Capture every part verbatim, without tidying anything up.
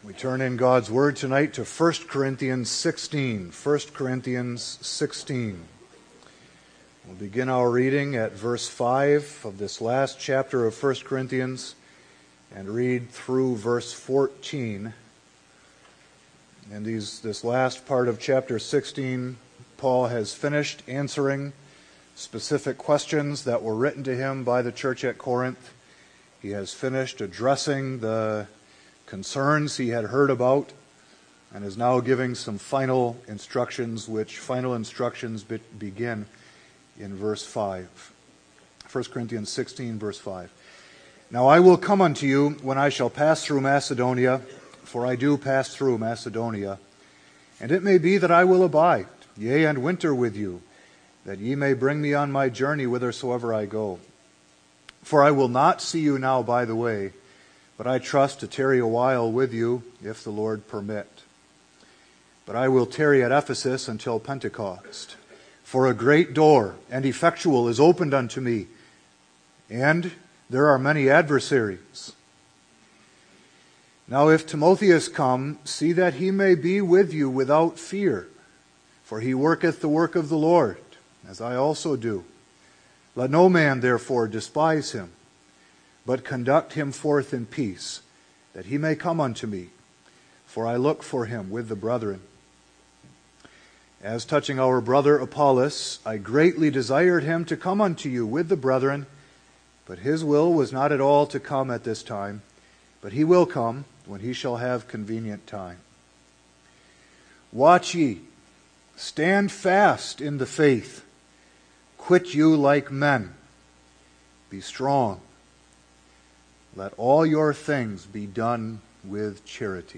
We turn in God's Word tonight to First Corinthians sixteen. First Corinthians sixteen. We'll begin our reading at verse five of this last chapter of First Corinthians and read through verse fourteen. In these, this last part of chapter sixteen, Paul has finished answering specific questions that were written to him by the church at Corinth. He has finished addressing the concerns he had heard about and is now giving some final instructions, which final instructions be- begin in verse five. First Corinthians sixteen, verse five. Now I will come unto you when I shall pass through Macedonia, for I do pass through Macedonia. And it may be that I will abide, yea, and winter with you, that ye may bring me on my journey whithersoever I go. For I will not see you now by the way, but I trust to tarry a while with you, if the Lord permit. But I will tarry at Ephesus until Pentecost. For a great door and effectual is opened unto me, and there are many adversaries. Now if Timotheus come, see that he may be with you without fear, for he worketh the work of the Lord, as I also do. Let no man therefore despise him, but conduct him forth in peace, that he may come unto me, for I look for him with the brethren. As touching our brother Apollos, I greatly desired him to come unto you with the brethren, but his will was not at all to come at this time, but he will come when he shall have convenient time. Watch ye, stand fast in the faith, quit you like men, be strong. Let all your things be done with charity.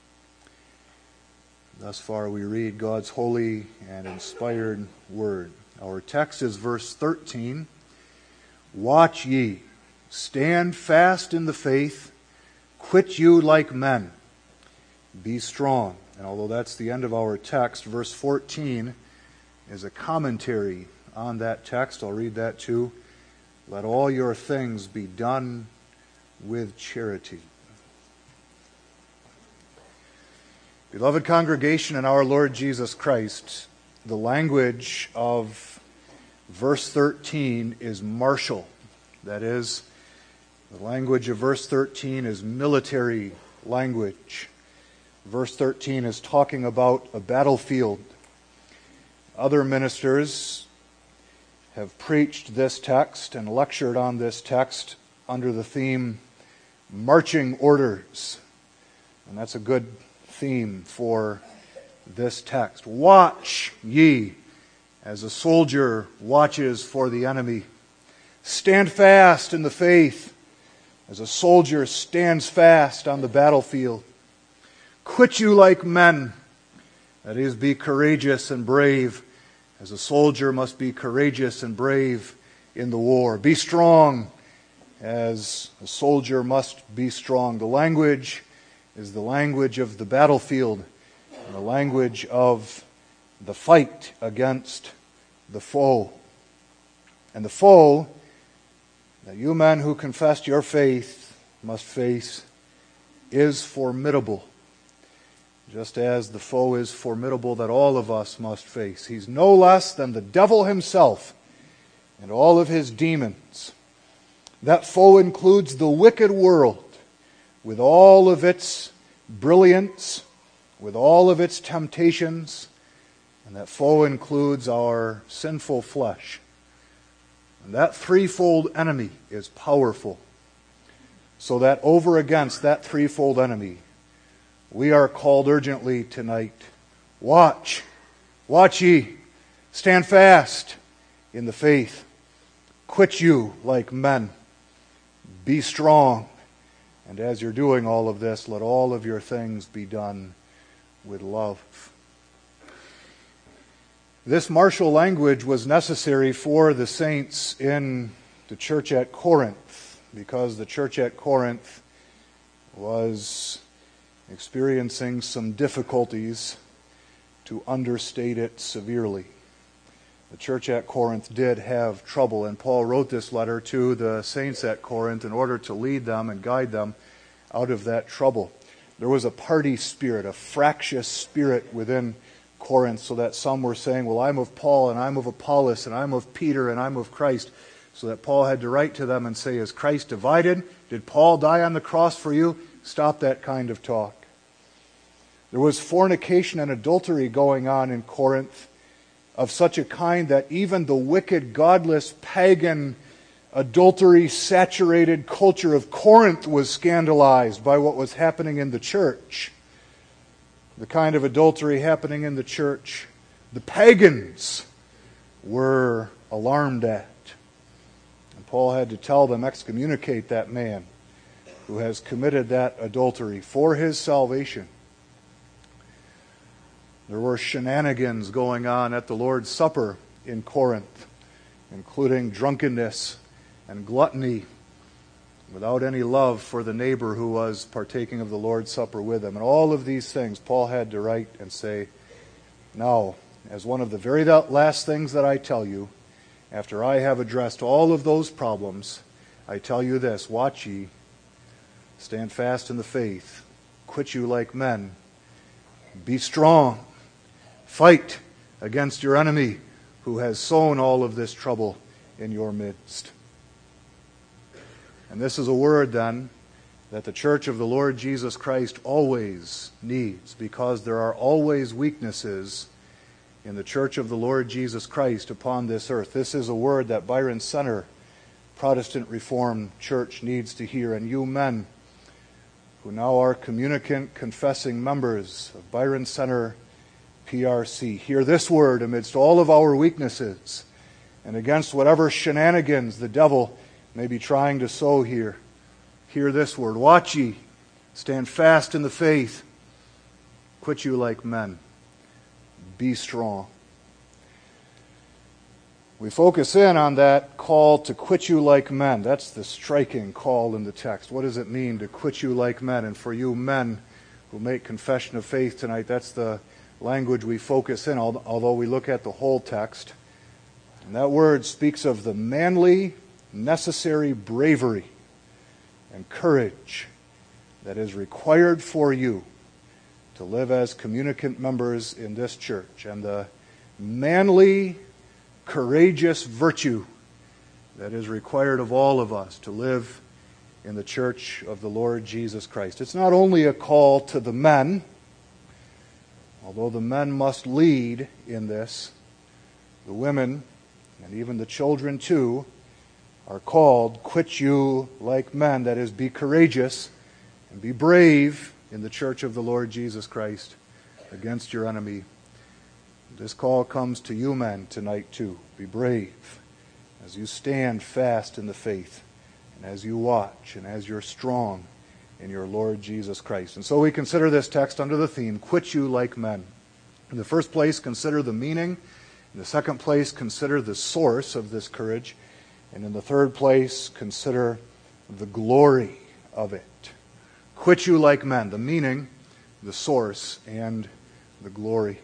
Thus far we read God's holy and inspired word. Our text is verse thirteen. Watch ye, stand fast in the faith, quit you like men, be strong. And although that's the end of our text, verse fourteen is a commentary on that text. I'll read that too. Let all your things be done with charity. Beloved congregation in our Lord Jesus Christ, the language of verse thirteen is martial. That is, the language of verse thirteen is military language. Verse thirteen is talking about a battlefield. Other ministers have preached this text and lectured on this text under the theme marching orders. And that's a good theme for this text. Watch ye as a soldier watches for the enemy. Stand fast in the faith as a soldier stands fast on the battlefield. Quit you like men, that is, be courageous and brave, as a soldier must be courageous and brave in the war. Be strong, as a soldier must be strong. The language is the language of the battlefield, and the language of the fight against the foe. And the foe that you men who confessed your faith must face is formidable, just as the foe is formidable that all of us must face. He's no less than the devil himself and all of his demons. That foe includes the wicked world with all of its brilliance, with all of its temptations, and that foe includes our sinful flesh. And that threefold enemy is powerful, so that over against that threefold enemy, we are called urgently tonight. Watch, watch ye, stand fast in the faith, quit you like men. Be strong, and as you're doing all of this, let all of your things be done with love. This martial language was necessary for the saints in the church at Corinth, because the church at Corinth was experiencing some difficulties, to understate it severely. The church at Corinth did have trouble, and Paul wrote this letter to the saints at Corinth in order to lead them and guide them out of that trouble. There was a party spirit, a fractious spirit within Corinth, so that some were saying, well, I'm of Paul, and I'm of Apollos, and I'm of Peter, and I'm of Christ. So that Paul had to write to them and say, is Christ divided? Did Paul die on the cross for you? Stop that kind of talk. There was fornication and adultery going on in Corinth of such a kind that even the wicked, godless, pagan, adultery-saturated culture of Corinth was scandalized by what was happening in the church. The kind of adultery happening in the church, the pagans were alarmed at. And Paul had to tell them, excommunicate that man who has committed that adultery for his salvation. There were shenanigans going on at the Lord's Supper in Corinth, including drunkenness and gluttony, without any love for the neighbor who was partaking of the Lord's Supper with them. And all of these things Paul had to write and say, now, as one of the very last things that I tell you, after I have addressed all of those problems, I tell you this, watch ye, stand fast in the faith, quit you like men, be strong, fight against your enemy who has sown all of this trouble in your midst. And this is a word, then, that the church of the Lord Jesus Christ always needs, because there are always weaknesses in the church of the Lord Jesus Christ upon this earth. This is a word that Byron Center Protestant Reformed Church needs to hear. And you men who now are communicant, confessing members of Byron Center P R C, hear this word amidst all of our weaknesses and against whatever shenanigans the devil may be trying to sow here. Hear this word. Watch ye, stand fast in the faith, quit you like men, be strong. We focus in on that call to quit you like men. That's the striking call in the text. What does it mean to quit you like men? And for you men who make confession of faith tonight, that's the language we focus in, although we look at the whole text. And that word speaks of the manly, necessary bravery and courage that is required for you to live as communicant members in this church, and the manly, courageous virtue that is required of all of us to live in the church of the Lord Jesus Christ. It's not only a call to the men, although the men must lead in this, the women and even the children too are called, quit you like men, that is, be courageous and be brave in the church of the Lord Jesus Christ against your enemy. This call comes to you men tonight too. Be brave as you stand fast in the faith, and as you watch, and as you're strong in your Lord Jesus Christ. And so we consider this text under the theme, quit you like men. In the first place, consider the meaning. In the second place, consider the source of this courage. And in the third place, consider the glory of it. Quit you like men, the meaning, the source, and the glory.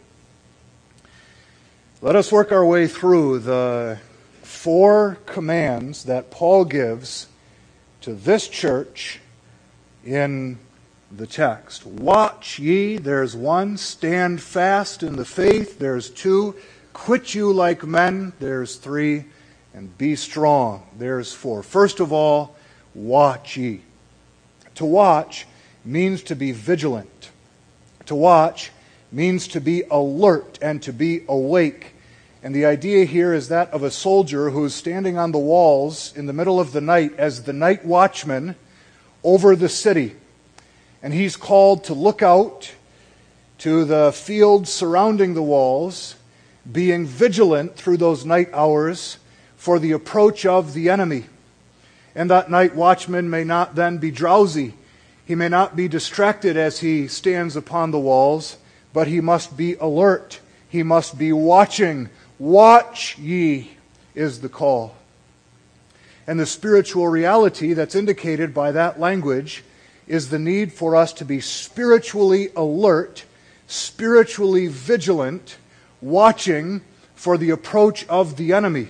Let us work our way through the four commands that Paul gives to this church in the text. Watch ye, there's one. Stand fast in the faith, there's two. Quit you like men, there's three. And be strong, there's four. First of all, watch ye. To watch means to be vigilant. To watch means to be alert and to be awake. And the idea here is that of a soldier who is standing on the walls in the middle of the night as the night watchman over the city. And he's called to look out to the fields surrounding the walls, being vigilant through those night hours for the approach of the enemy. And that night watchman may not then be drowsy. He may not be distracted as he stands upon the walls, but he must be alert. He must be watching. Watch ye is the call. And the spiritual reality that's indicated by that language is the need for us to be spiritually alert, spiritually vigilant, watching for the approach of the enemy.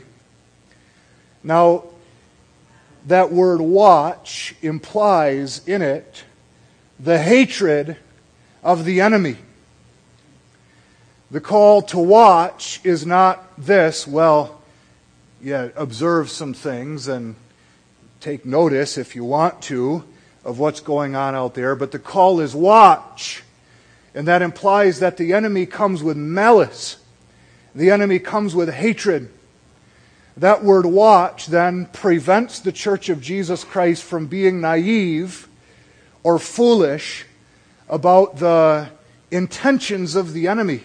Now, that word watch implies in it the hatred of the enemy. The call to watch is not this, well, yeah, observe some things and take notice if you want to of what's going on out there, but the call is watch. And that implies that the enemy comes with malice. The enemy comes with hatred. That word watch then prevents the Church of Jesus Christ from being naive or foolish about the intentions of the enemy.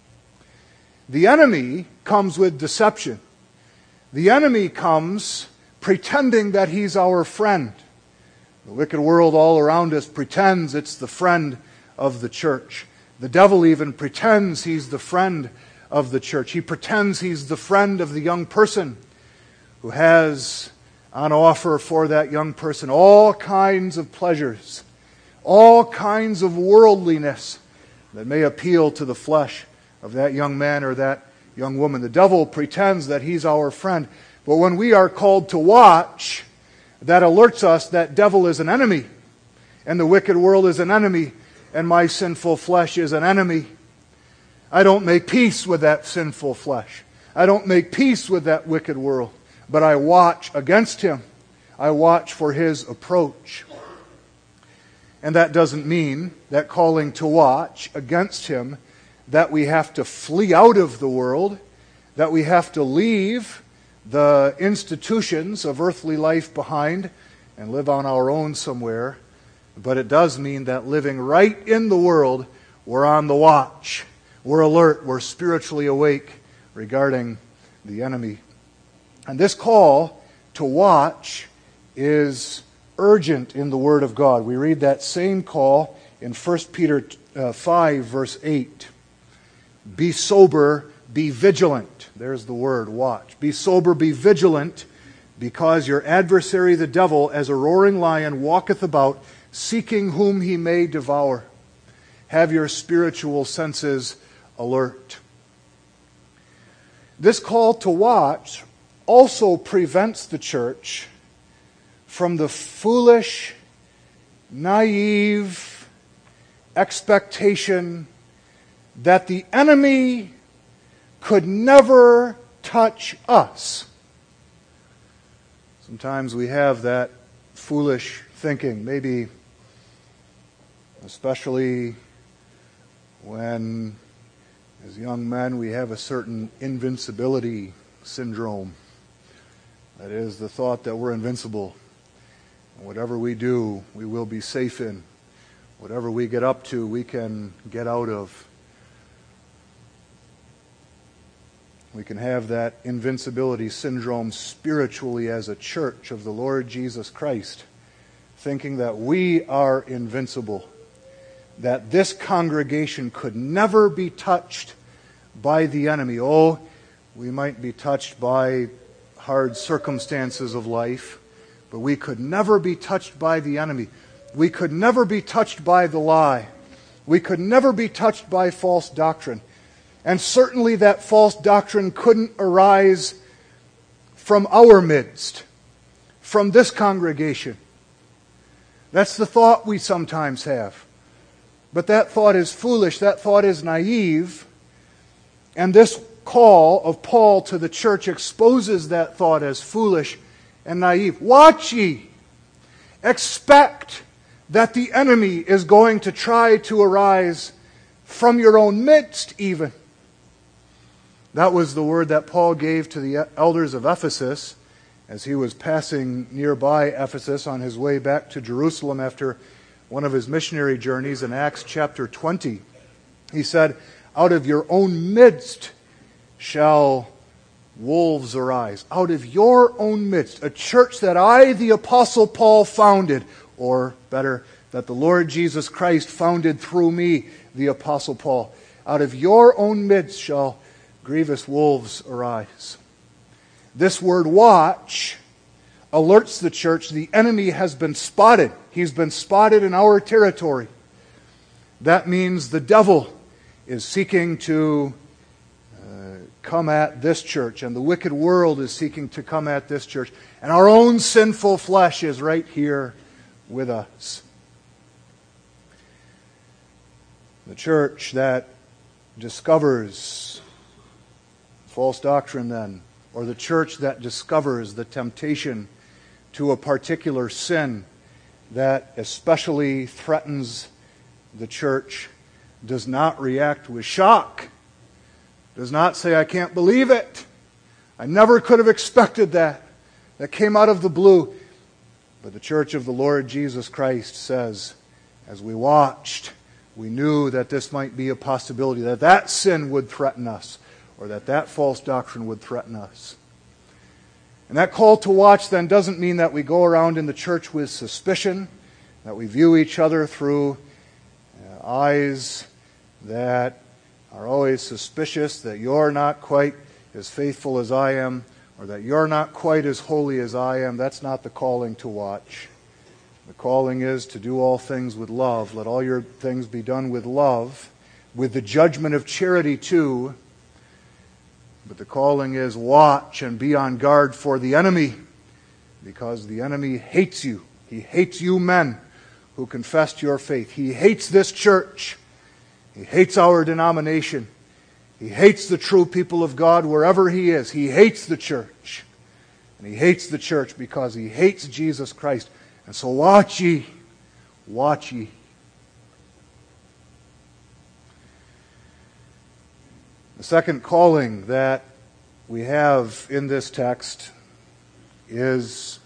The enemy comes with deception. The enemy comes pretending that he's our friend. The wicked world all around us pretends it's the friend of the church. The devil even pretends he's the friend of the church. He pretends he's the friend of the young person who has on offer for that young person all kinds of pleasures, all kinds of worldliness that may appeal to the flesh of that young man or that young woman. The devil pretends that he's our friend. But when we are called to watch, that alerts us that devil is an enemy, and the wicked world is an enemy, and my sinful flesh is an enemy. I don't make peace with that sinful flesh. I don't make peace with that wicked world, but I watch against him. I watch for his approach. And that doesn't mean that calling to watch against him, that we have to flee out of the world, that we have to leave the institutions of earthly life behind and live on our own somewhere. But it does mean that living right in the world, we're on the watch. We're alert. We're spiritually awake regarding the enemy. And this call to watch is urgent in the Word of God. We read that same call in First Peter five, verse eight. Be sober, be vigilant. There's the word, watch. Be sober, be vigilant, because your adversary the devil, as a roaring lion, walketh about, seeking whom he may devour. Have your spiritual senses alert. This call to watch also prevents the church from the foolish, naive expectation that the enemy could never touch us. Sometimes we have that foolish thinking, maybe especially when, as young men, we have a certain invincibility syndrome. That is, the thought that we're invincible. Whatever we do, we will be safe in. Whatever we get up to, we can get out of. We can have that invincibility syndrome spiritually as a church of the Lord Jesus Christ, thinking that we are invincible, that this congregation could never be touched by the enemy. Oh, we might be touched by hard circumstances of life, but we could never be touched by the enemy. We could never be touched by the lie. We could never be touched by false doctrine. And certainly that false doctrine couldn't arise from our midst, from this congregation. That's the thought we sometimes have. But that thought is foolish, that thought is naive, and this call of Paul to the church exposes that thought as foolish and naive. Watch ye! Expect that the enemy is going to try to arise from your own midst even. That was the word that Paul gave to the elders of Ephesus as he was passing nearby Ephesus on his way back to Jerusalem after one of his missionary journeys in Acts chapter twenty. He said, out of your own midst shall wolves arise. Out of your own midst. A church that I, the Apostle Paul, founded. Or better, that the Lord Jesus Christ founded through me, the Apostle Paul. Out of your own midst shall grievous wolves arise. This word watch alerts the church the enemy has been spotted. He's been spotted in our territory. That means the devil is seeking to uh, come at this church, and the wicked world is seeking to come at this church, and our own sinful flesh is right here with us. The church that discovers false doctrine then, or the church that discovers the temptation to a particular sin that especially threatens the church, does not react with shock, does not say, I can't believe it. I never could have expected that. That came out of the blue. But the church of the Lord Jesus Christ says, as we watched, we knew that this might be a possibility, that that sin would threaten us, or that that false doctrine would threaten us. And that call to watch then doesn't mean that we go around in the church with suspicion, that we view each other through uh, eyes that are always suspicious, that you're not quite as faithful as I am, or that you're not quite as holy as I am. That's not the calling to watch. The calling is to do all things with love. Let all your things be done with love, with the judgment of charity too. But the calling is watch and be on guard for the enemy, because the enemy hates you. He hates you men who confessed your faith. He hates this church. He hates our denomination. He hates the true people of God wherever he is. He hates the church. And he hates the church because he hates Jesus Christ. And so watch ye, watch ye. The second calling that we have in this text is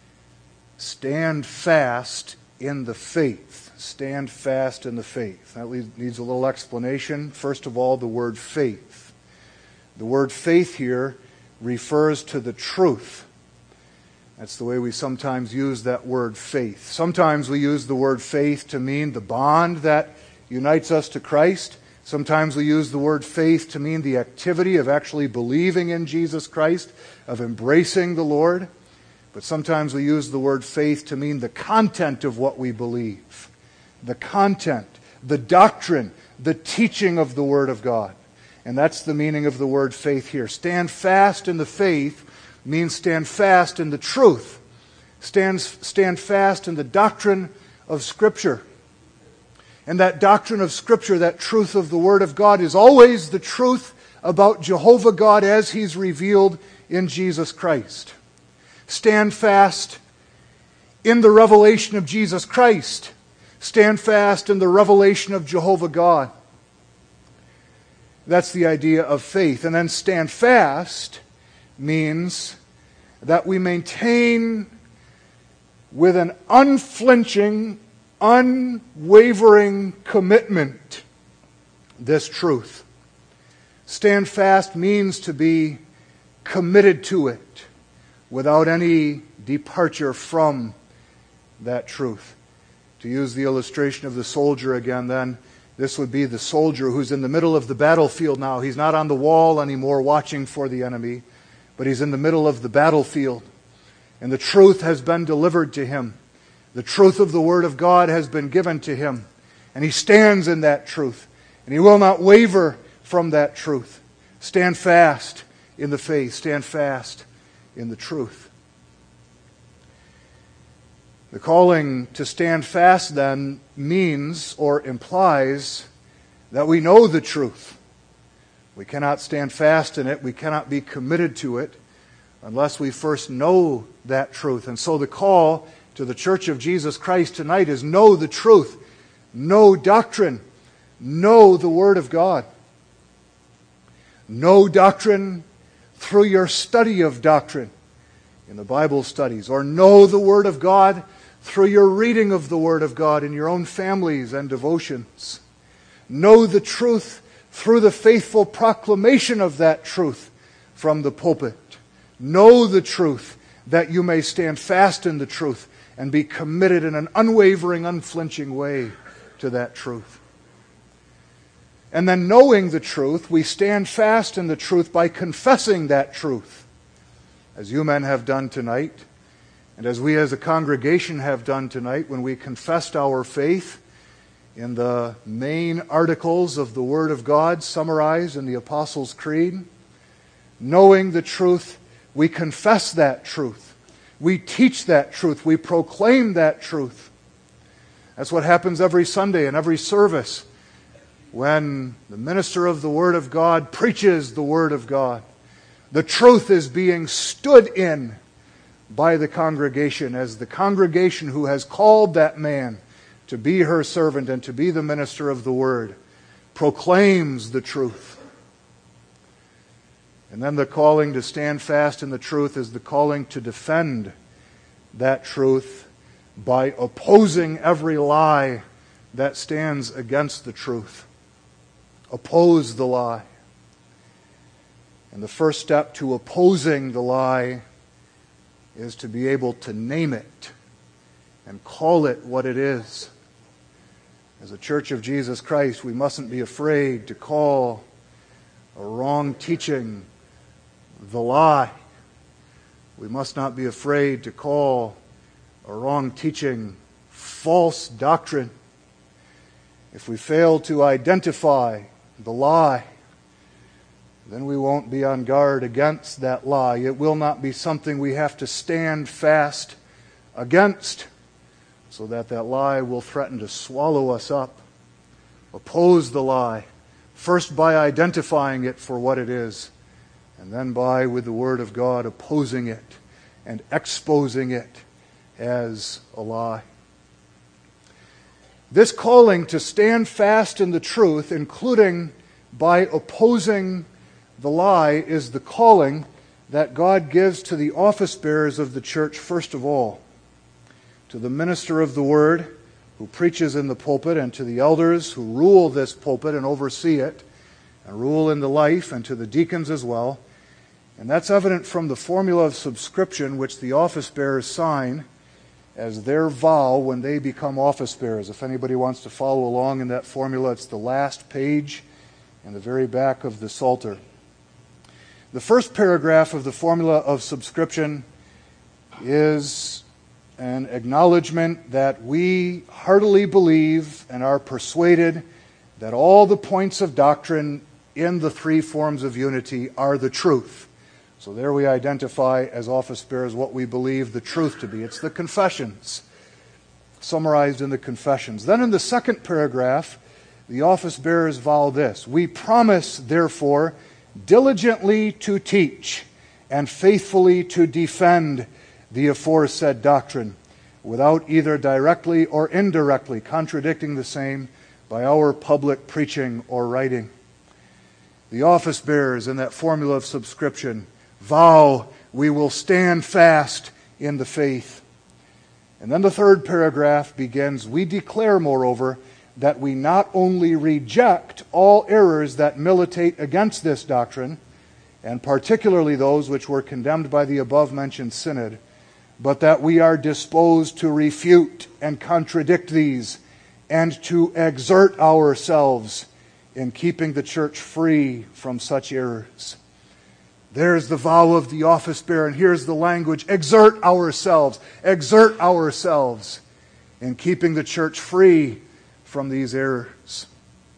stand fast in the faith. Stand fast in the faith. That needs a little explanation. First of all, the word faith. The word faith here refers to the truth. That's the way we sometimes use that word faith. Sometimes we use the word faith to mean the bond that unites us to Christ. Sometimes we use the word faith to mean the activity of actually believing in Jesus Christ, of embracing the Lord. But sometimes we use the word faith to mean the content of what we believe. The content, the doctrine, the teaching of the Word of God. And that's the meaning of the word faith here. Stand fast in the faith means stand fast in the truth. Stand, stand fast in the doctrine of Scripture. And that doctrine of Scripture, that truth of the Word of God, is always the truth about Jehovah God as He's revealed in Jesus Christ. Stand fast in the revelation of Jesus Christ. Stand fast in the revelation of Jehovah God. That's the idea of faith. And then stand fast means that we maintain with an unflinching, unwavering commitment this truth. Stand fast means to be committed to it without any departure from that truth. To use the illustration of the soldier again, then, this would be the soldier who's in the middle of the battlefield now. He's not on the wall anymore watching for the enemy, but he's in the middle of the battlefield. And the truth has been delivered to him. The truth of the Word of God has been given to him. And he stands in that truth. And he will not waver from that truth. Stand fast in the faith. Stand fast in the truth. The calling to stand fast then means or implies that we know the truth. We cannot stand fast in it. We cannot be committed to it unless we first know that truth. And so the call to the Church of Jesus Christ tonight is know the truth, know doctrine, know the Word of God. Know doctrine through your study of doctrine in the Bible studies, or know the Word of God through your reading of the Word of God in your own families and devotions. Know the truth through the faithful proclamation of that truth from the pulpit. Know the truth that you may stand fast in the truth and be committed in an unwavering, unflinching way to that truth. And then knowing the truth, we stand fast in the truth by confessing that truth, as you men have done tonight, and as we as a congregation have done tonight when we confessed our faith in the main articles of the Word of God summarized in the Apostles' Creed. Knowing the truth, we confess that truth. We teach that truth. We proclaim that truth. That's what happens every Sunday in every service. when the minister of the Word of God preaches the Word of God, the truth is being stood in by the congregation, as the congregation who has called that man to be her servant and to be the minister of the Word proclaims the truth. And then the calling to stand fast in the truth is the calling to defend that truth by opposing every lie that stands against the truth. Oppose the lie. And the first step to opposing the lie is to be able to name it and call it what it is. As a Church of Jesus Christ, we mustn't be afraid to call a wrong teaching the lie. We must not be afraid to call a wrong teaching false doctrine. If we fail to identify the lie, then we won't be on guard against that lie. It will not be something we have to stand fast against, so that that lie will threaten to swallow us up. Oppose the lie, first by identifying it for what it is, and then by, with the Word of God, opposing it and exposing it as a lie. This calling to stand fast in the truth, including by opposing the lie, is the calling that God gives to the office bearers of the church first of all. To the minister of the Word who preaches in the pulpit, and to the elders who rule this pulpit and oversee it and rule in the life, and to the deacons as well. And that's evident from the formula of subscription which the office bearers sign as their vow when they become office bearers. If anybody wants to follow along in that formula, it's the last page in the very back of the Psalter. The first paragraph of the formula of subscription is an acknowledgement that we heartily believe and are persuaded that all the points of doctrine in the three forms of unity are the truth. So there we identify as office bearers what we believe the truth to be. It's the confessions, summarized in the confessions. Then in the second paragraph, the office bearers vow this: we promise, therefore, diligently to teach and faithfully to defend the aforesaid doctrine, without either directly or indirectly contradicting the same by our public preaching or writing. The office bearers in that formula of subscription vow we will stand fast in the faith. And then the third paragraph begins, we declare, moreover, that we not only reject all errors that militate against this doctrine, and particularly those which were condemned by the above-mentioned synod, but that we are disposed to refute and contradict these, and to exert ourselves in keeping the church free from such errors. There's the vow of the office bearer, and here's the language: exert ourselves, exert ourselves in keeping the church free from these errors.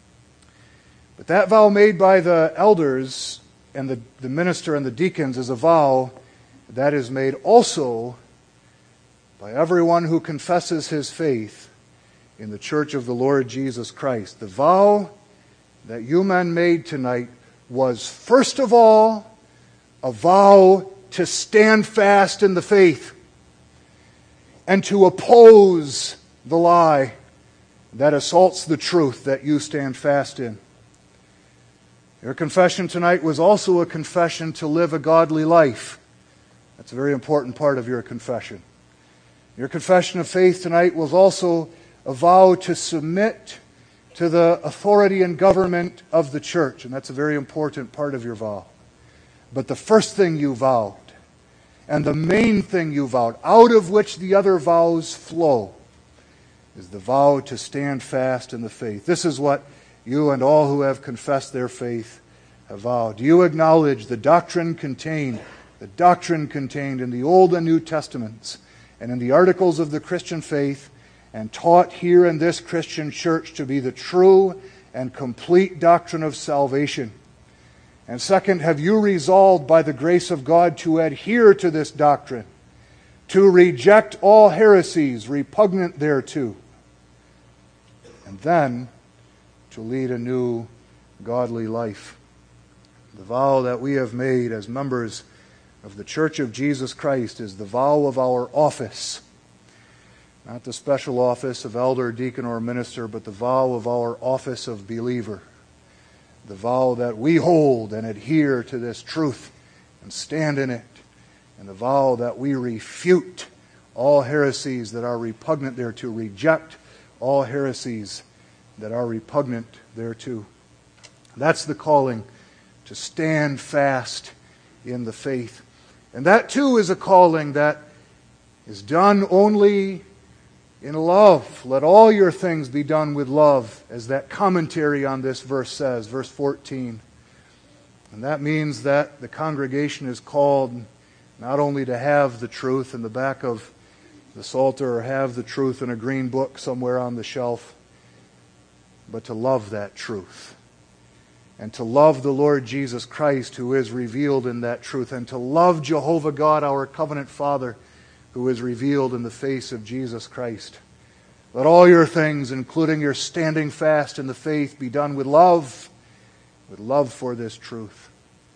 But that vow made by the elders and the, the minister and the deacons is a vow that is made also by everyone who confesses his faith in the church of the Lord Jesus Christ. The vow that you men made tonight was first of all a vow to stand fast in the faith and to oppose the lie that assaults the truth that you stand fast in. Your confession tonight was also a confession to live a godly life. That's a very important part of your confession. Your confession of faith tonight was also a vow to submit to the authority and government of the church, and that's a very important part of your vow. But the first thing you vowed, and the main thing you vowed, out of which the other vows flow, is the vow to stand fast in the faith. This is what you and all who have confessed their faith have vowed. Do you acknowledge the doctrine contained, the doctrine contained in the Old and New Testaments and in the articles of the Christian faith, and taught here in this Christian church to be the true and complete doctrine of salvation? And second, have you resolved by the grace of God to adhere to this doctrine, to reject all heresies repugnant thereto, and then to lead a new, godly life. The vow that we have made as members of the Church of Jesus Christ is the vow of our office. Not the special office of elder, deacon, or minister, but the vow of our office of believer. The vow that we hold and adhere to this truth and stand in it. And the vow that we refute all heresies that are repugnant thereto, reject all heresies that are repugnant thereto. That's the calling, to stand fast in the faith. And that too is a calling that is done only in love. Let all your things be done with love, as that commentary on this verse says, verse fourteen. And that means that the congregation is called not only to have the truth in the back of the Psalter or have the truth in a green book somewhere on the shelf, but to love that truth. And to love the Lord Jesus Christ, who is revealed in that truth. And to love Jehovah God, our covenant Father, who is revealed in the face of Jesus Christ. Let all your things, including your standing fast in the faith, be done with love, with love for this truth.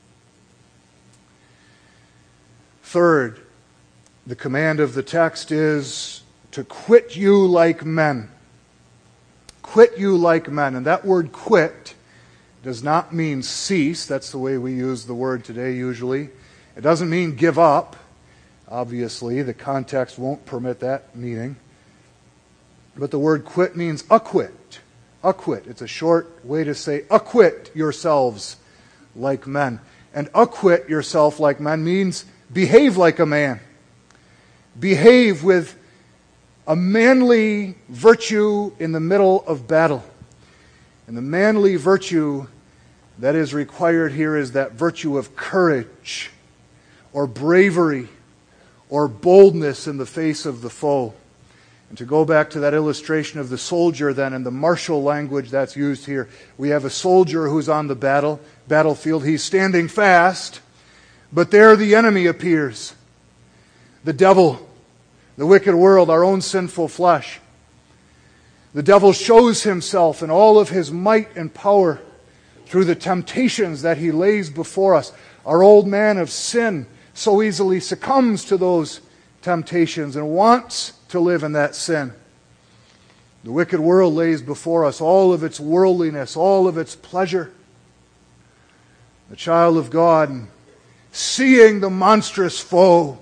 Third, the command of the text is to quit you like men. Quit you like men. And that word quit does not mean cease. That's the way we use the word today usually. It doesn't mean give up. Obviously, the context won't permit that meaning. But the word quit means acquit. Acquit. It's a short way to say acquit yourselves like men. And acquit yourself like men means behave like a man. Behave with a manly virtue in the middle of battle. And the manly virtue that is required here is that virtue of courage or bravery or boldness in the face of the foe. And to go back to that illustration of the soldier then, in the martial language that's used here, we have a soldier who's on the battle battlefield. He's standing fast, but there the enemy appears. The devil, the wicked world, our own sinful flesh. The devil shows himself in all of his might and power through the temptations that he lays before us. Our old man of sin so easily succumbs to those temptations and wants to live in that sin. The wicked world lays before us all of its worldliness, all of its pleasure. The child of God, seeing the monstrous foe,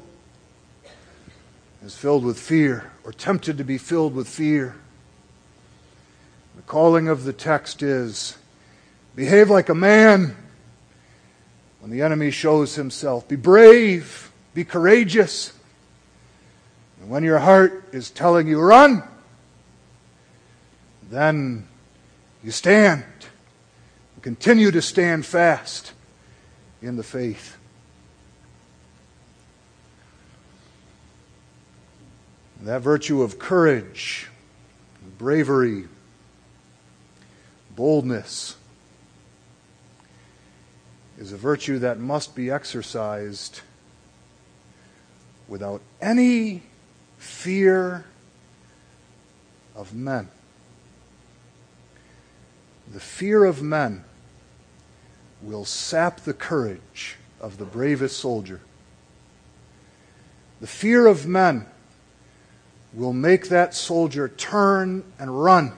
is filled with fear, or tempted to be filled with fear. The calling of the text is, behave like a man when the enemy shows himself. Be brave, be courageous. And when your heart is telling you, run, then you stand. You continue to stand fast in the faith. And that virtue of courage, bravery, boldness is a virtue that must be exercised without any fear of men. The fear of men will sap the courage of the bravest soldier. The fear of men will make that soldier turn and run.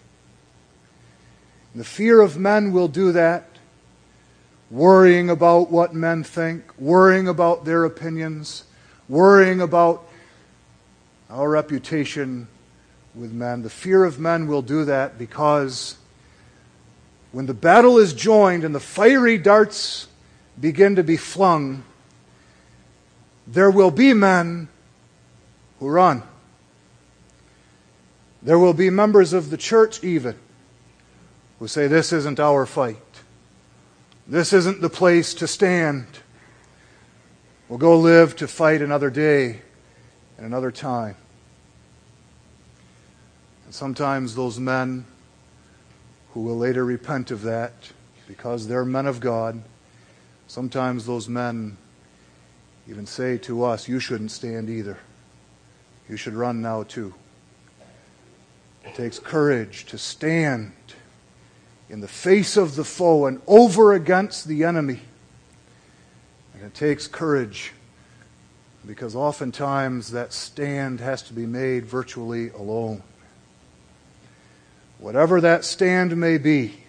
The fear of men will do that, worrying about what men think, worrying about their opinions, worrying about our reputation with men. The fear of men will do that because when the battle is joined and the fiery darts begin to be flung, there will be men who run. There will be members of the church even who say, this isn't our fight. This isn't the place to stand. We'll go live to fight another day and another time. And sometimes those men who will later repent of that because they're men of God, sometimes those men even say to us, you shouldn't stand either. You should run now too. It takes courage to stand in the face of the foe and over against the enemy. And it takes courage, because oftentimes that stand has to be made virtually alone. Whatever that stand may be,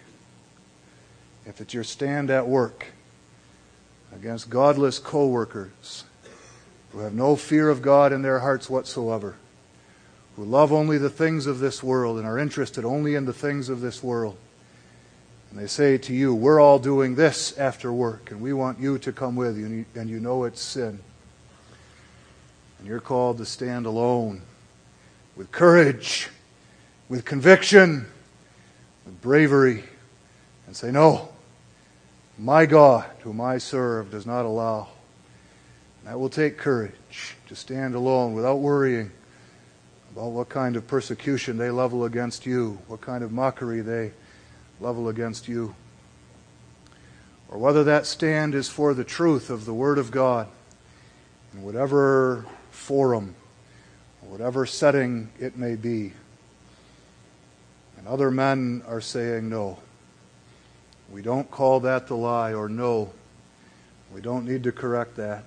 if it's your stand at work against godless co-workers who have no fear of God in their hearts whatsoever, who love only the things of this world and are interested only in the things of this world, and they say to you, we're all doing this after work, and we want you to come with you, and you know it's sin. And you're called to stand alone, with courage, with conviction, with bravery, and say, no, my God, whom I serve, does not allow. And that will take courage to stand alone without worrying about what kind of persecution they level against you, what kind of mockery they level against you, or whether that stand is for the truth of the Word of God in whatever forum, or whatever setting it may be. And other men are saying, no, we don't call that the lie, or no, we don't need to correct that.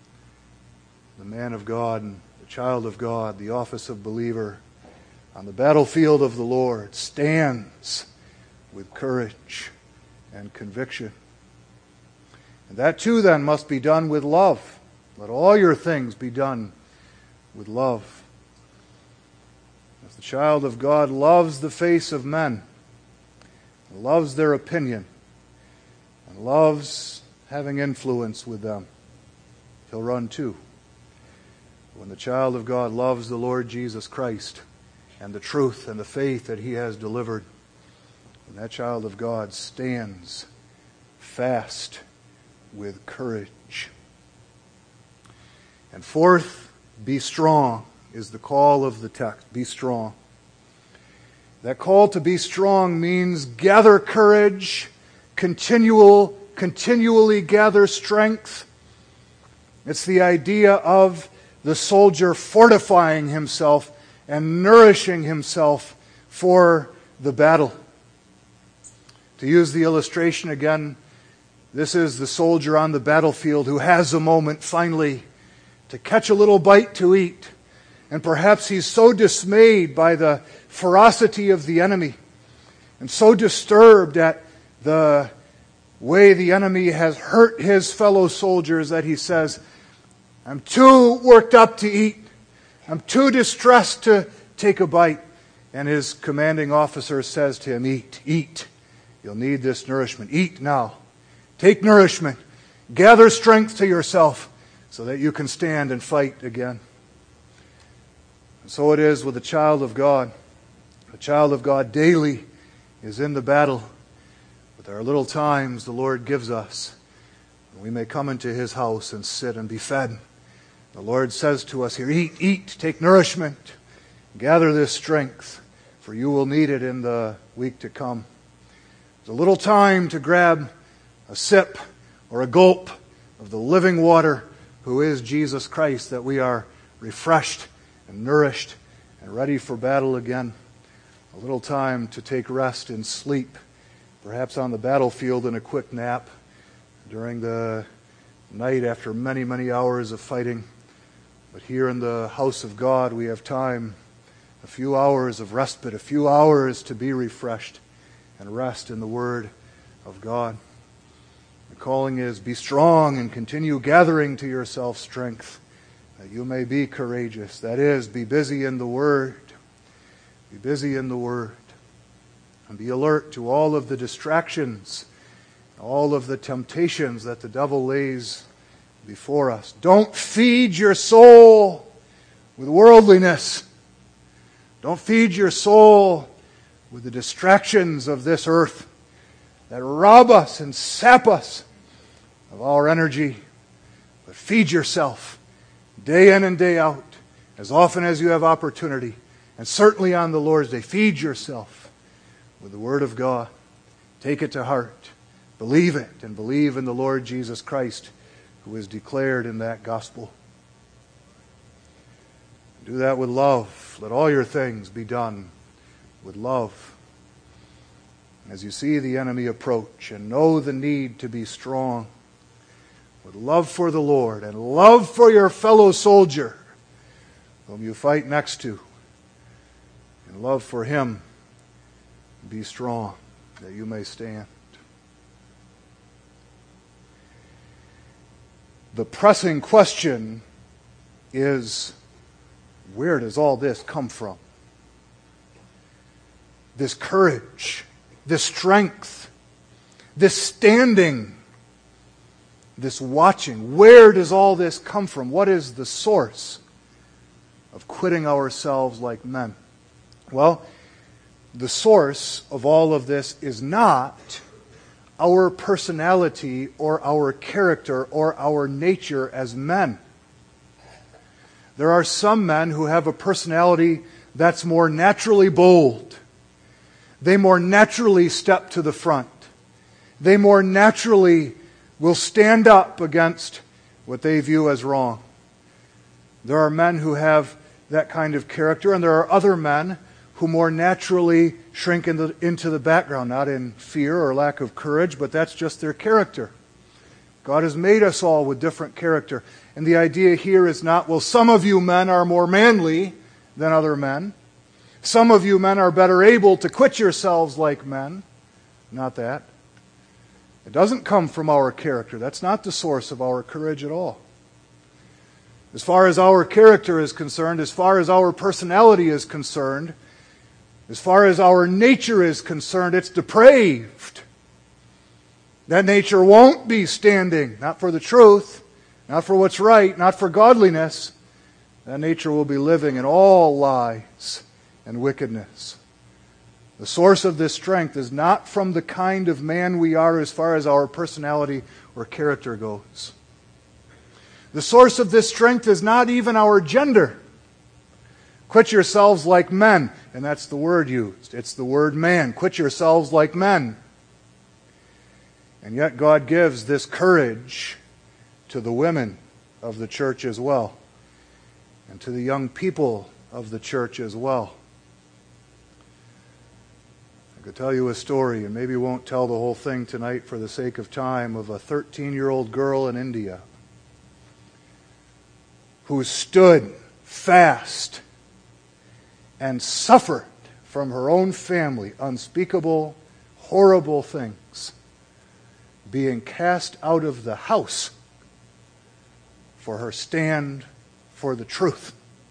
The man of God and the child of God, the office of believer, on the battlefield of the Lord, stands with courage and conviction. And that too then must be done with love. Let all your things be done with love. As the child of God loves the face of men, and loves their opinion, and loves having influence with them, he'll run too. When the child of God loves the Lord Jesus Christ and the truth and the faith that He has delivered, and that child of God stands fast with courage. And fourth, be strong is the call of the text. Be strong. That call to be strong means gather courage, continual, continually gather strength. It's the idea of the soldier fortifying himself and nourishing himself for the battle. To use the illustration again, this is the soldier on the battlefield who has a moment finally to catch a little bite to eat. And perhaps he's so dismayed by the ferocity of the enemy and so disturbed at the way the enemy has hurt his fellow soldiers that he says, I'm too worked up to eat. I'm too distressed to take a bite. And his commanding officer says to him, eat, eat. You'll need this nourishment. Eat now. Take nourishment. Gather strength to yourself so that you can stand and fight again. And so it is with the child of God. The child of God daily is in the battle. But there are little times the Lord gives us when we may come into His house and sit and be fed. The Lord says to us here, eat, eat, take nourishment. Gather this strength, for you will need it in the week to come. There's a little time to grab a sip or a gulp of the living water who is Jesus Christ, that we are refreshed and nourished and ready for battle again. A little time to take rest and sleep, perhaps on the battlefield in a quick nap during the night after many, many hours of fighting. But here in the house of God, we have time, a few hours of respite, a few hours to be refreshed and rest in the Word of God. The calling is, be strong and continue gathering to yourself strength, that you may be courageous. That is, be busy in the Word. Be busy in the Word. And be alert to all of the distractions, all of the temptations that the devil lays before us. Don't feed your soul with worldliness. Don't feed your soul with the distractions of this earth that rob us and sap us of our energy. But feed yourself day in and day out, as often as you have opportunity, and certainly on the Lord's Day. Feed yourself with the Word of God. Take it to heart. Believe it, and believe in the Lord Jesus Christ, who is declared in that gospel. Do that with love. Let all your things be done with love. as you see the enemy approach and know the need to be strong with love for the Lord and love for your fellow soldier whom you fight next to, and love for him, be strong that you may stand. The pressing question is, where does all this come from? This courage, this strength, this standing, this watching. Where does all this come from? What is the source of quitting ourselves like men? Well, the source of all of this is not our personality or our character or our nature as men. There are some men who have a personality that's more naturally bold. They more naturally step to the front. They more naturally will stand up against what they view as wrong. There are men who have that kind of character, and there are other men who more naturally shrink in the, into the background, not in fear or lack of courage, but that's just their character. God has made us all with different character. And the idea here is not, well, some of you men are more manly than other men. Some of you men are better able to quit yourselves like men. Not that. It doesn't come from our character. That's not the source of our courage at all. As far as our character is concerned, as far as our personality is concerned, as far as our nature is concerned, it's depraved. That nature won't be standing, not for the truth, not for what's right, not for godliness. That nature will be living in all lies and wickedness. The source of this strength is not from the kind of man we are as far as our personality or character goes. The source of this strength is not even our gender. Quit yourselves like men. And that's the word used. It's the word man. Quit yourselves like men. And yet God gives this courage to the women of the church as well. And to the young people of the church as well. I could tell you a story, and maybe won't tell the whole thing tonight for the sake of time, of a thirteen-year-old girl in India who stood fast and suffered from her own family unspeakable, horrible things, being cast out of the house for her stand for the truth.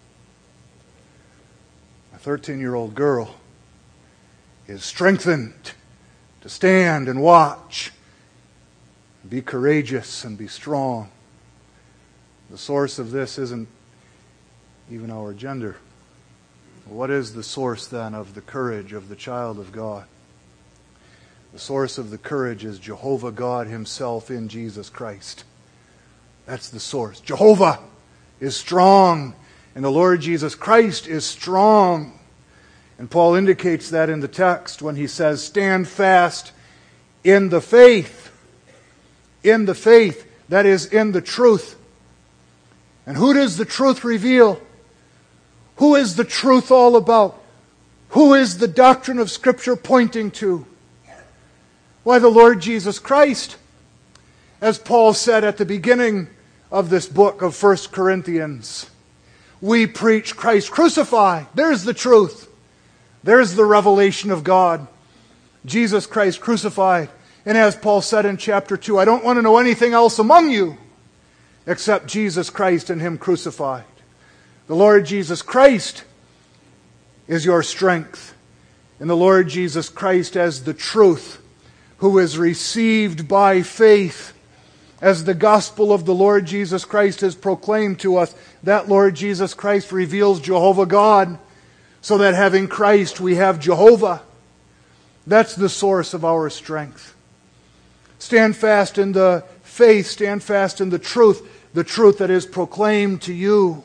A thirteen-year-old girl is strengthened to stand and watch, be courageous and be strong. The source of this isn't even our gender. What is the source then of the courage of the child of God? The source of the courage is Jehovah God Himself in Jesus Christ. That's the source. Jehovah is strong, and the Lord Jesus Christ is strong. And Paul indicates that in the text when he says, stand fast in the faith. In the faith, that is, in the truth. And who does the truth reveal? Who is the truth all about? Who is the doctrine of Scripture pointing to? Why, the Lord Jesus Christ. As Paul said at the beginning of this book of First Corinthians, we preach Christ crucified. There's the truth. There's the revelation of God. Jesus Christ crucified. And as Paul said in chapter two, I don't want to know anything else among you except Jesus Christ and Him crucified. The Lord Jesus Christ is your strength. And the Lord Jesus Christ as the truth, who is received by faith. As the gospel of the Lord Jesus Christ is proclaimed to us, that Lord Jesus Christ reveals Jehovah God, so that having Christ we have Jehovah. That's the source of our strength. Stand fast in the faith, stand fast in the truth, the truth that is proclaimed to you,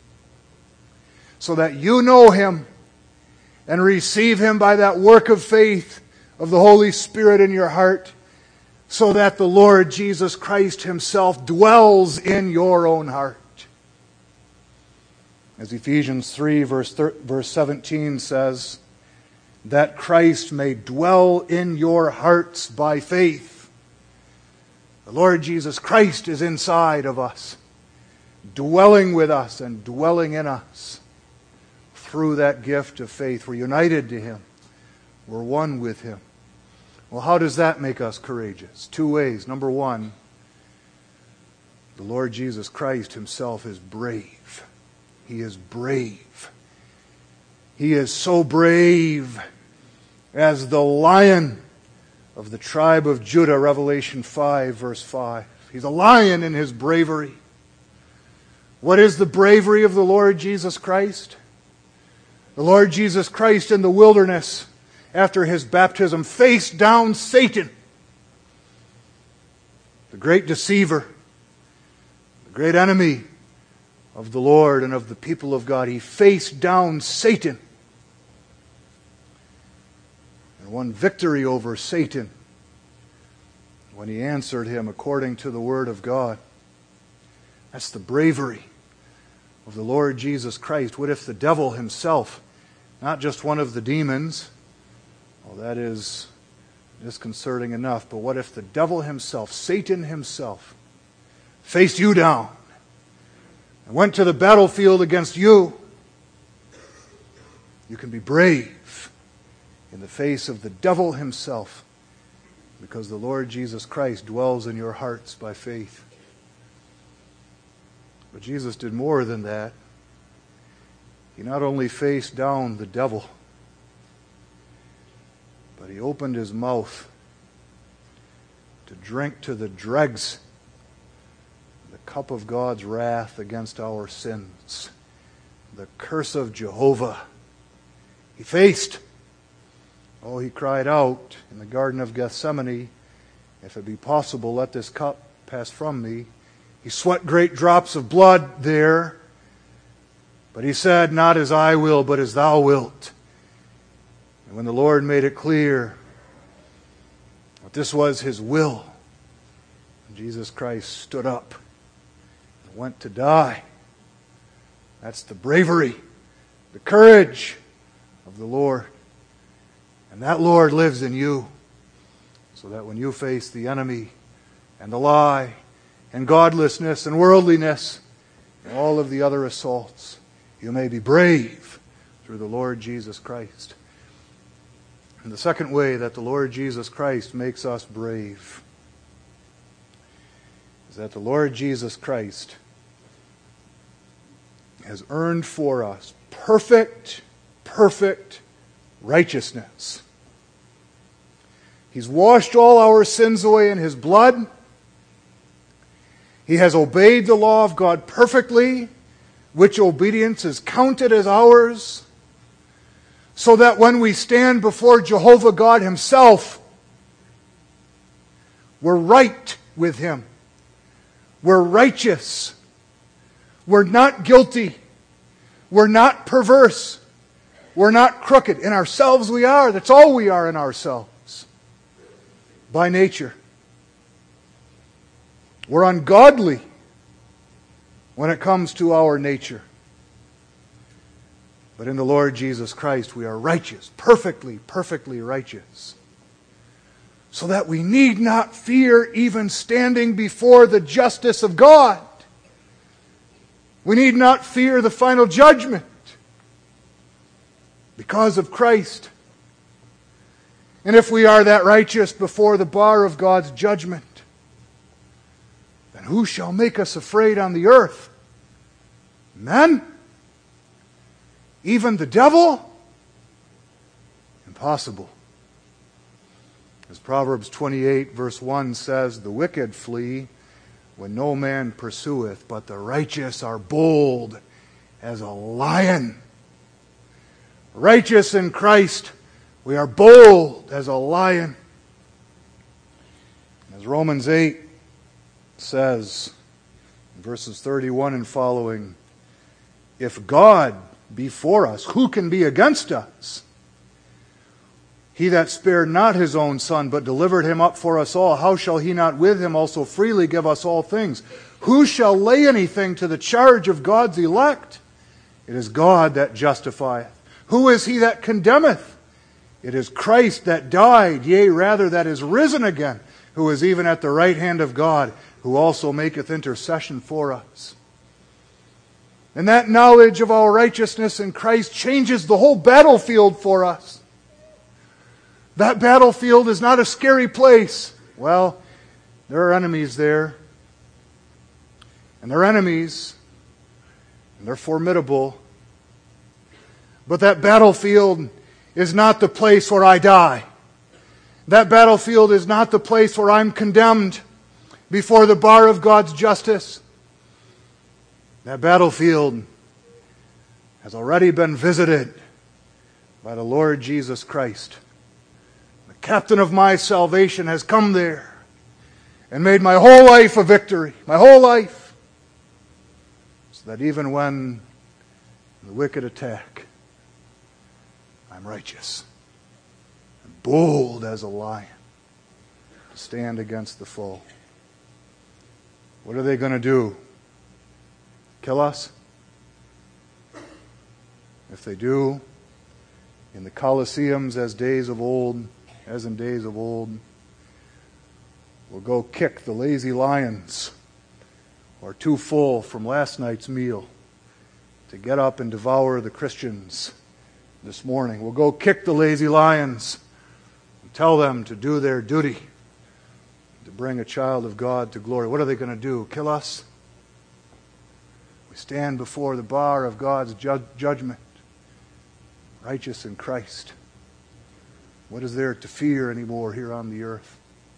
so that you know Him and receive Him by that work of faith of the Holy Spirit in your heart, so that the Lord Jesus Christ Himself dwells in your own heart. As Ephesians three verse seventeen says, that Christ may dwell in your hearts by faith. The Lord Jesus Christ is inside of us, dwelling with us and dwelling in us through that gift of faith. We're united to Him. We're one with Him. Well, how does that make us courageous? Two ways. Number one, the Lord Jesus Christ Himself is brave. He is brave. He is so brave as the lion of the tribe of Judah, Revelation five, verse five. He's a lion in His bravery. What is the bravery of the Lord Jesus Christ? The Lord Jesus Christ in the wilderness, after His baptism, faced down Satan, the great deceiver, the great enemy of the Lord and of the people of God. He faced down Satan and won victory over Satan when he answered him according to the Word of God. That's the bravery of the Lord Jesus Christ. What if the devil himself, not just one of the demons, well, that is disconcerting enough, but what if the devil himself, Satan himself, faced you down and went to the battlefield against you? You can be brave in the face of the devil himself, because the Lord Jesus Christ dwells in your hearts by faith. But Jesus did more than that. He not only faced down the devil, but He opened His mouth to drink to the dregs the cup of God's wrath against our sins, the curse of Jehovah. He faced. Oh, He cried out in the Garden of Gethsemane, "If it be possible, let this cup pass from me." He sweat great drops of blood there, but He said, "Not as I will, but as Thou wilt." And when the Lord made it clear that this was His will, Jesus Christ stood up and went to die. That's the bravery, the courage of the Lord. And that Lord lives in you, so that when you face the enemy and the lie and godlessness and worldliness and all of the other assaults, you may be brave through the Lord Jesus Christ. And the second way that the Lord Jesus Christ makes us brave is that the Lord Jesus Christ has earned for us perfect, perfect righteousness. He's washed all our sins away in His blood. He has obeyed the law of God perfectly, which obedience is counted as ours, so that when we stand before Jehovah God Himself, we're right with Him. We're righteous. We're not guilty. We're not perverse. We're not crooked. In ourselves we are. That's all we are in ourselves. By nature. We're ungodly when it comes to our nature. But in the Lord Jesus Christ we are righteous. Perfectly, perfectly righteous. So that we need not fear even standing before the justice of God. We need not fear the final judgment because of Christ. And if we are that righteous before the bar of God's judgment, then who shall make us afraid on the earth? Men? Even the devil? Impossible. As Proverbs twenty-eight verse one says, "The wicked flee when no man pursueth, but the righteous are bold as a lion." Righteous in Christ, we are bold as a lion. As Romans eight says, in verses thirty-one and following, "If God be for us, who can be against us? He that spared not His own Son, but delivered Him up for us all, how shall He not with Him also freely give us all things? Who shall lay anything to the charge of God's elect? It is God that justifieth. Who is he that condemneth? It is Christ that died, yea, rather that is risen again, who is even at the right hand of God, who also maketh intercession for us. And that knowledge of our righteousness in Christ changes the whole battlefield for us. That battlefield is not a scary place. Well, there are enemies there. And they're enemies. And they're formidable. But that battlefield is not the place where I die. That battlefield is not the place where I'm condemned before the bar of God's justice. That battlefield has already been visited by the Lord Jesus Christ. The captain of my salvation has come there and made my whole life a victory, my whole life, so that even when the wicked attack, I'm righteous and bold as a lion to stand against the foe. What are they going to do? Kill us? If they do, in the Colosseums as days of old, as in days of old, we'll go kick the lazy lions who are too full from last night's meal to get up and devour the Christians this morning. We'll go kick the lazy lions and tell them to do their duty, to bring a child of God to glory. What are they going to do? Kill us? We stand before the bar of God's ju- judgment, righteous in Christ. What is there to fear anymore here on the earth?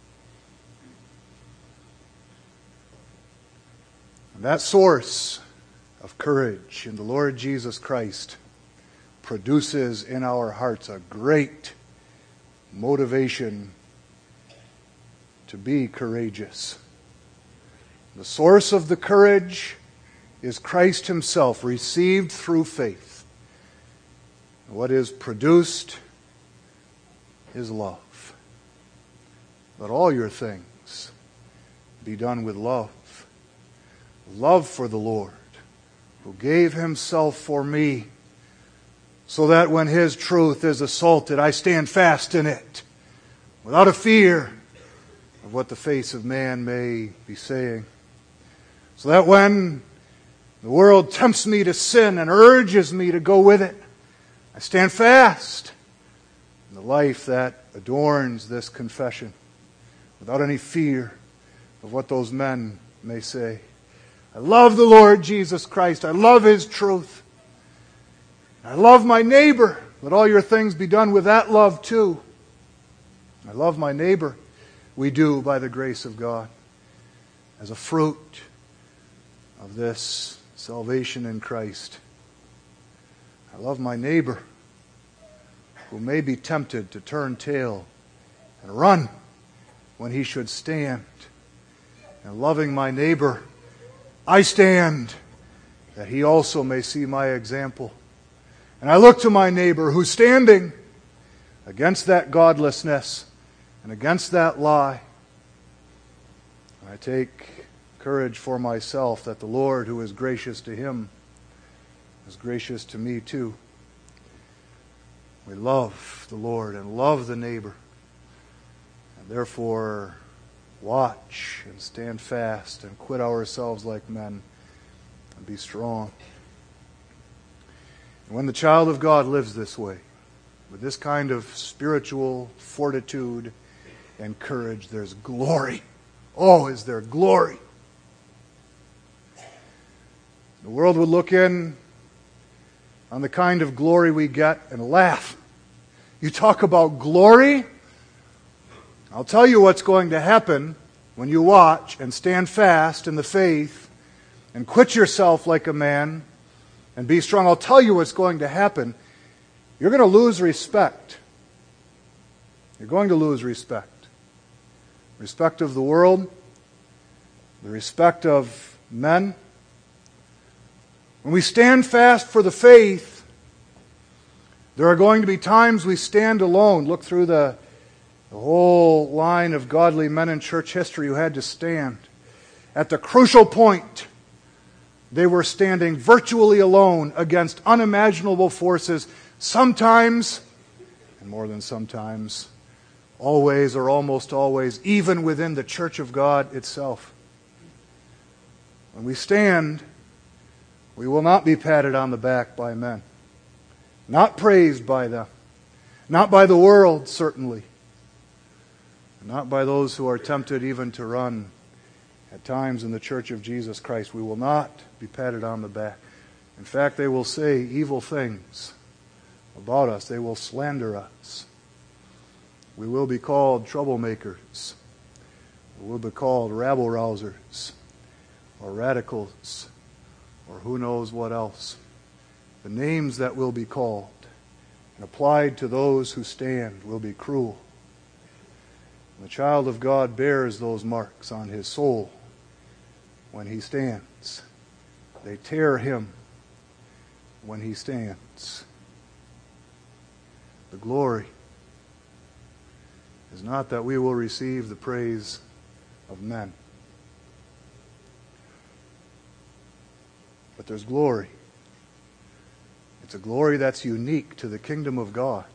And that source of courage in the Lord Jesus Christ produces in our hearts a great motivation to be courageous. The source of the courage is Christ Himself, received through faith. What is produced is love. Let all your things be done with love. Love for the Lord, who gave Himself for me, so that when His truth is assaulted, I stand fast in it, without a fear of what the face of man may be saying. So that when the world tempts me to sin and urges me to go with it, I stand fast in the life that adorns this confession, without any fear of what those men may say. I love the Lord Jesus Christ. I love His truth. I love my neighbor. Let all your things be done with that love too. I love my neighbor. We do by the grace of God, as a fruit of this salvation in Christ. I love my neighbor, who may be tempted to turn tail and run when he should stand. And loving my neighbor, I stand, that he also may see my example. And I look to my neighbor who's standing against that godlessness and against that lie. And I take courage for myself that the Lord, who is gracious to him, is gracious to me too. We love the Lord and love the neighbor, and therefore watch and stand fast and quit ourselves like men and be strong. And when the child of God lives this way, with this kind of spiritual fortitude and courage, there's glory. Oh, is there glory! The world would look in on the kind of glory we get and laugh. You talk about glory? I'll tell you what's going to happen when you watch and stand fast in the faith and quit yourself like a man and be strong. I'll tell you what's going to happen. You're going to lose respect. You're going to lose respect. Respect of the world, the respect of men. When we stand fast for the faith, there are going to be times we stand alone. Look through the, the whole line of godly men in church history who had to stand. At the crucial point, they were standing virtually alone against unimaginable forces. Sometimes, and more than sometimes, always or almost always, even within the church of God itself. When we stand, we will not be patted on the back by men, not praised by them, not by the world, certainly, not by those who are tempted even to run at times in the church of Jesus Christ. We will not be patted on the back. In fact, they will say evil things about us. They will slander us. We will be called troublemakers. We will be called rabble-rousers or radicals or who knows what else. The names that will be called and applied to those who stand will be cruel. The child of God bears those marks on his soul when he stands. They tear him when he stands. The glory is not that we will receive the praise of men, but there's glory. It's a glory that's unique to the kingdom of God.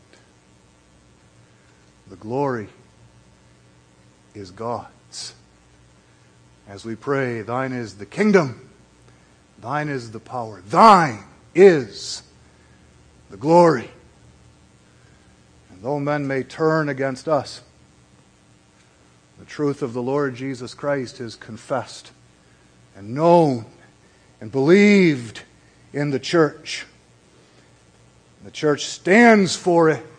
The glory is God's. As we pray, thine is the kingdom, thine is the power, thine is the glory. And though men may turn against us, the truth of the Lord Jesus Christ is confessed and known and believed in the church. The church stands for it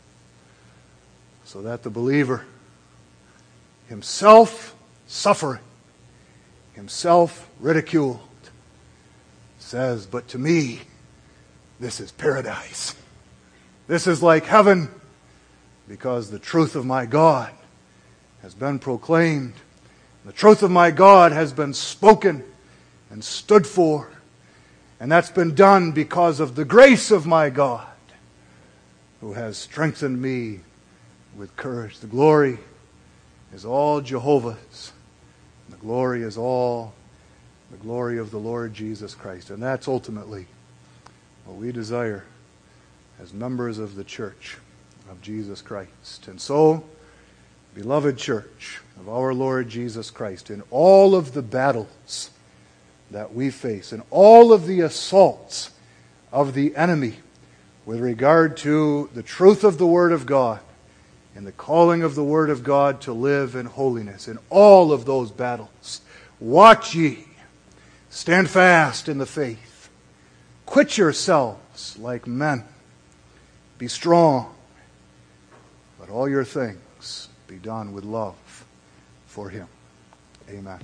so that the believer, himself suffering, himself ridiculed, says, but to me, this is paradise. This is like heaven, because the truth of my God has been proclaimed. The truth of my God has been spoken and stood for. And that's been done because of the grace of my God, who has strengthened me with courage. The glory is all Jehovah's. The glory is all the glory of the Lord Jesus Christ. And that's ultimately what we desire as members of the church of Jesus Christ. And so, beloved church of our Lord Jesus Christ, in all of the battles that we face, in all of the assaults of the enemy with regard to the truth of the Word of God and the calling of the Word of God to live in holiness, in all of those battles, watch ye, stand fast in the faith, quit yourselves like men, be strong, let all your things be done with love for Him. Amen.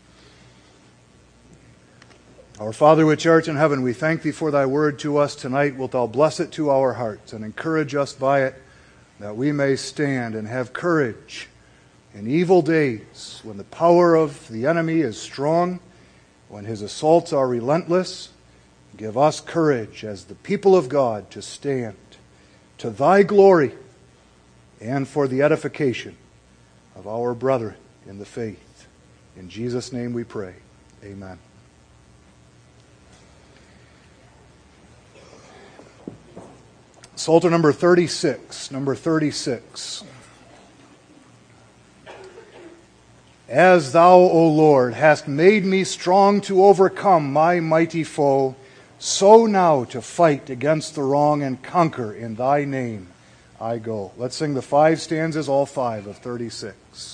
Our Father which art in heaven, we thank Thee for Thy word to us tonight. Wilt Thou bless it to our hearts and encourage us by it, that we may stand and have courage in evil days, when the power of the enemy is strong, when his assaults are relentless. Give us courage as the people of God to stand to Thy glory and for the edification of our brethren in the faith. In Jesus' name we pray. Amen. Psalter number thirty-six. Number thirty-six. As Thou, O Lord, hast made me strong to overcome my mighty foe, so now to fight against the wrong and conquer in Thy name I go. Let's sing the five stanzas, all five of thirty-six.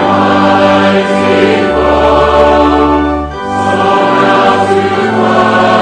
Oh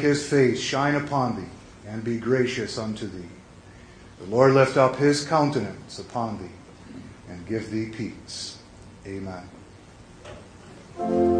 his face shine upon thee, and be gracious unto thee. The Lord lift up his countenance upon thee, and give thee peace. Amen.